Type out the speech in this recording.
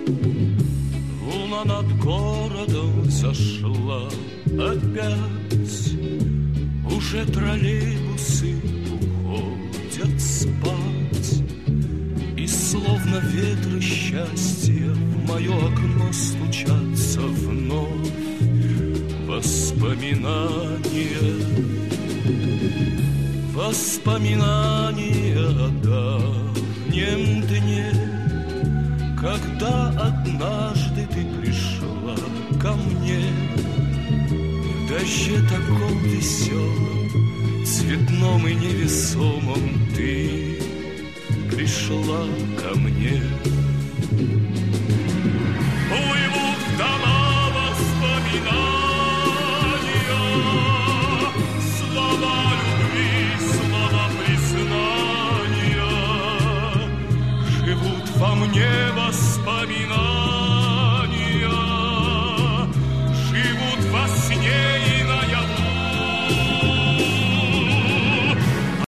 Луна над городом зашла опять. Уже троллейбусы уходят спать. И словно ветры счастья в мое окно стучатся вновь воспоминания. Воспоминания о давнем дне, когда однажды ты пришла ко мне. В дожде таком веселом, цветном и невесомом ты пришла ко мне. Плывут в дома воспоминания, слова любви, слова признания. Живут во мне воспоминания, живут во сне.